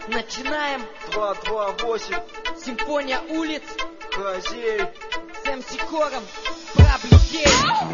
Начинаем. 228. Симфония улиц. Козей. С МС Хором. Проблетей.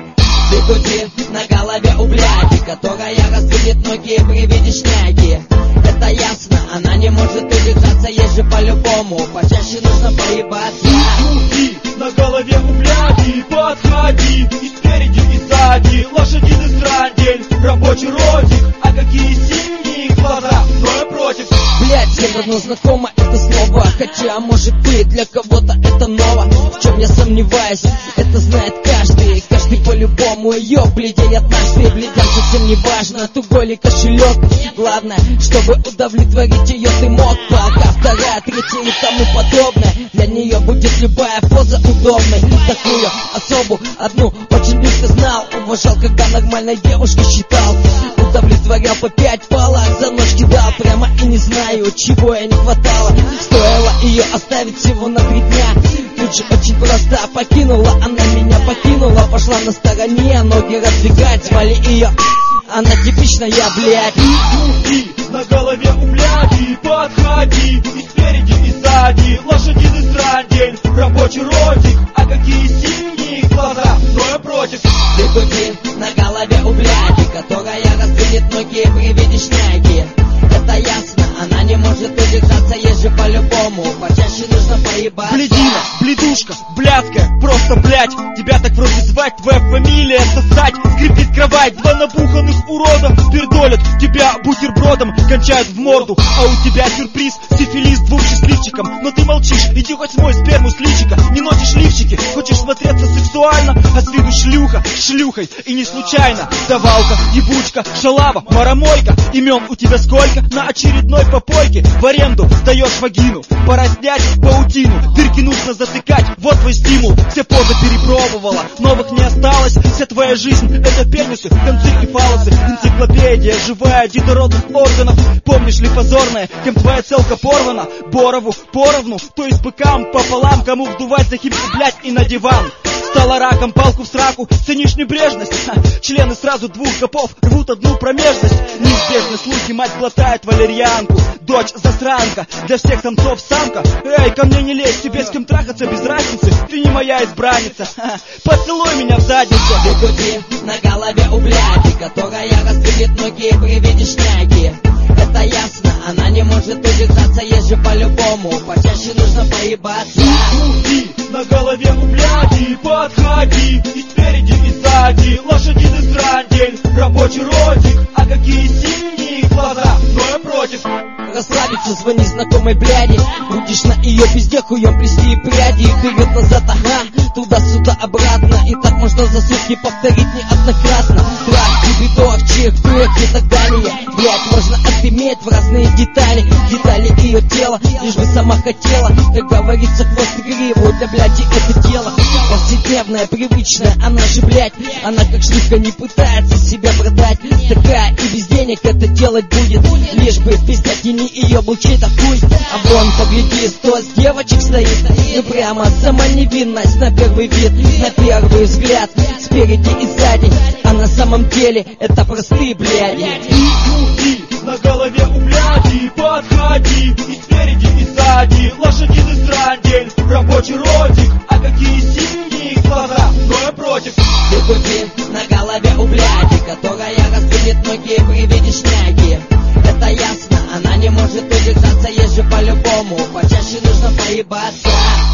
Бегуди на голове у бляди, которая раздвинет ноги при виде шняги. Это ясно, она не может удержаться, есть же по-любому. Почаще нужно поебаться. Бегуди на голове у бляди, подходи и спереди, и сзади. Лошадиный страндель, рабочий ротик, а какие синие глаза, но я против. Блять, всем давно знакомо это слово, хотя может быть для кого-то это ново. В чем я сомневаюсь, это знает каждый. Каждый по-любому ее бледей однажды. Бледям совсем не важно, тугой ли кошелек. Главное, чтобы удовлетворить ее ты мог. Пока вторая, третья и тому подобное. Для нее будет любая поза удобной. Такую особу одну очень близко знал. Уважал, когда нормальной девушкой считал. Удовлетворял по 5 палок, за ночь кидал прямо и не знаю, чего я не хватало. Стоило ее оставить всего на 3 дня. Тут же очень просто покинула, она меня покинула. Пошла на стороне, ноги раздвигать, звали ее. Она типичная, блядь. Бегуди на голове у бляди, подходи и спереди, и сзади. Лошадиный страндель, рабочий ротик, а какие синие глаза, но я против. Бегуди на голове у бляди, которая раздвинет ноги при виде шняги. Это ясно, она не может удержаться, есть же по-любому. Почаще нужно поебаться. Бледина, бледушка, блядская, просто блядь. Тебя так вроде звать, твоя фамилия сосать. Скрипит кровать, 2 набуханных урода пердолят тебя бутербродом, кончают в морду. А у тебя сюрприз, сифилис 2 счастливчикам. Но ты молчишь, иди хоть смой сперму с личика. Не носишь лифчики, хочешь смотреться сексуально, а с виду шлюха, шлюхой. И не случайно, давалка, ебучка, шалава, маромойка. Имен у тебя сколько? На очередной попойке в аренду сдаешь вагину. Пора снять паутину, дырки нужно затыкать, вот твой стимул. Все позы перепробовала, новых не осталось. Вся твоя жизнь это пенисы, концы и фалосы. Энциклопедия живая детородных органов. Помнишь ли позорное, кем твоя целка порвана? Борову поровну, то есть быкам пополам. Кому вдувать за хипси, блять, и на диван. Стала раком, палку в сраку, ценишь небрежность. Члены сразу 2 гопов рвут одну промежность. Неизбежно слухи, мать глотает валерьянку. Дочь засранка, для всех самцов самка. Эй, ко мне не лезь, тебе с кем трахаться без разницы. Ты не моя избранница, поцелуй меня в задницу. Бегуди на голове у бляди, которая раздвинет ноги при виде шняги. Это ясно, она не может удержаться, есть же по-любому. Почаще нужно поебаться. Бегуди на голове у бляди, подходи и спереди, и сзади. Лошадиный страндель, рабочий ротик, а какие синие глаза, но я против. Расслабиться, звони знакомой бляди. Будешь на ее пизде хуем плести пряди. Вперед-назад, ага, туда-сюда, обратно. И так можно за сутки повторить неоднократно. Трах, бибидор, чик-пык и так далее. Блять, можно отыметь в разные детали. Детали ее тела, лишь бы сама хотела. Как говорится, хвост и гриву, для бляди это дело повседневное, привычное, она же блять. Она как шлюхка не пытается себя продать. Такая и без денег это делать будет. Лишь бы пиздать и не ее был чей-то хуй. А вон, погляди, 100 девочек стоит. Ну прямо сама невинность на первый вид, на первый взгляд, спереди и сзади. А на самом деле это простые бляди. Бегуди на голове у бляди, подходи и спереди, и сзади. Лошадиный страндель, рабочий ротик, а какие синие глаза, но я против. Бегуди на голове у бляди, которая раздвинет ноги при виде шняги. Это ясно, она не может удержаться, есть же по-любому. Почаще нужно поебаться.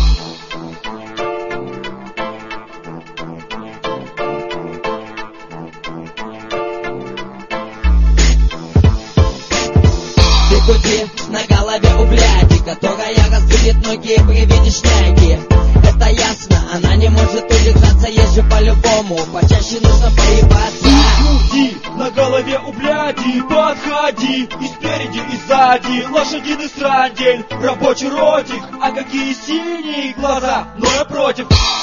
Бегуди на голове у бляди, которая раздвинет ноги при виде шняги. Это ясно, она не может удержаться, есть же по-любому. Почаще нужно поебаться. Бегуди на голове у бляди, подходи и спереди, и сзади. Лошадиный страндель, рабочий ротик, а какие синие глаза, но я против.